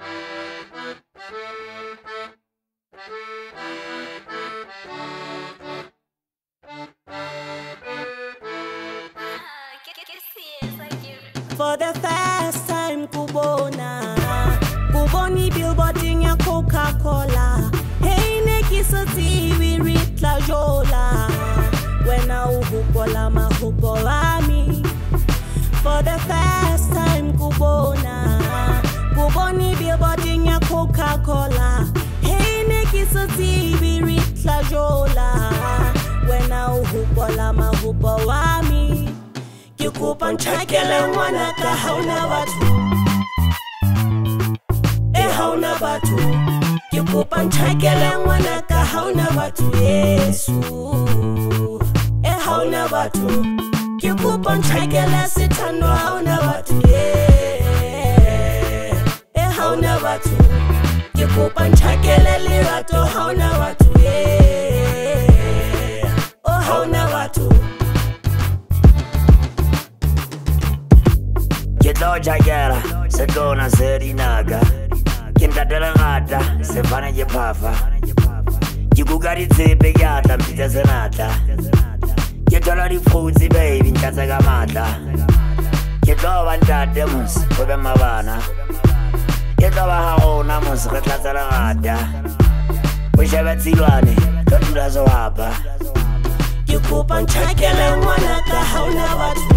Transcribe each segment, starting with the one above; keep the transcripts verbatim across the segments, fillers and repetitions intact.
For the first time, Kubona, Kuboni billboard in your Coca-Cola. Hey, Neki Soti, we read La Jola. When I uhupola ma huporami. For the first time, Kubona, Kuboni billboard in your Coca-Cola. Hey, Neki Soti, we read La Jola. When I uhupola ma huporami. Kikupa nchakele mwana ka hauna watu. E hauna watu. Kikupa nchakele mwana ka hauna watu. Yesu. E hauna watu. Kikupa nchakele sitano hauna watu. E hauna watu. Kikupa nchakele lirato hauna watu. Oh hauna watu. Kitloja gera, se dona serinaga. Kintatela ngata, se fana je pafa. Kikugari tsepe yata, mpita senata. Kitola di fruzi baby, nkatsa kamata. Kitloba ntate mus, kobe mabana. Kitloba haona mus, retlatsa la ngata. Ushebe tsilwane, totula zo hapa. Kikupa nchakele mwana ka hauna watu.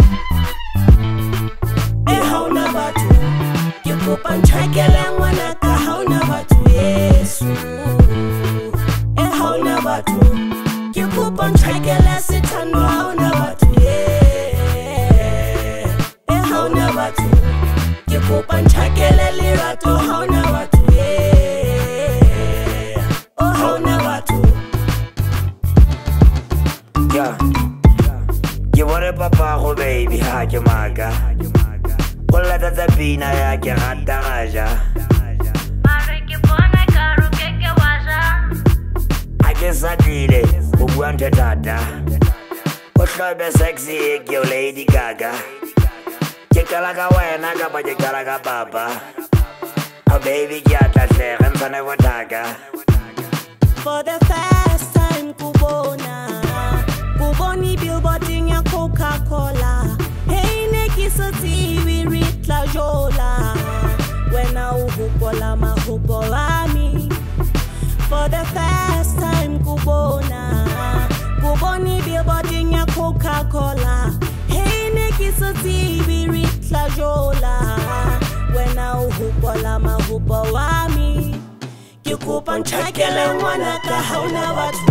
E hauna watu. Kikupa nchakele mwana ka hauna watu. Yesu. E hauna watu. Kikupa nchakele sitano hauna watu. E hauna watu. Kikupa nchakele lirato hauna watu. Oh hauna watu. Yeah. Kibore papa ko baby haje maga. Kola tata pina ya ke gata gaja. Mare ke bona karu ke ke waja. Ake satile o bua nthe tata. O hlobe sexy ke Lady Gaga. Ke kala ka wena ka ba ke kala ka papa. A baby ke atla hle ntsane botaka. For the first time, Kubona, Kuboni billboard in your Coca-Cola. Hey, Neki Soti, we read La Jola. When I uhupola ma huporami. For the first time, Kubona, Kuboni billboard in your Coca-Cola. Hey, Neki Soti, we read La Jola. When I uhupola ma huporami. Kikupa nchakele mwana ka hauna watu.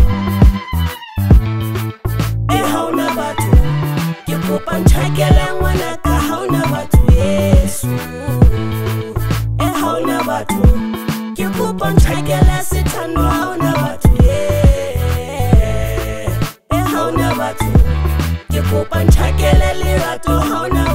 E hauna watu. Kikupa nchakele mwana ka hauna watu. Yesu. E hauna watu. Kikupa nchakele sitano hauna watu. E hauna watu. Kikupa nchakele lirato hauna watu.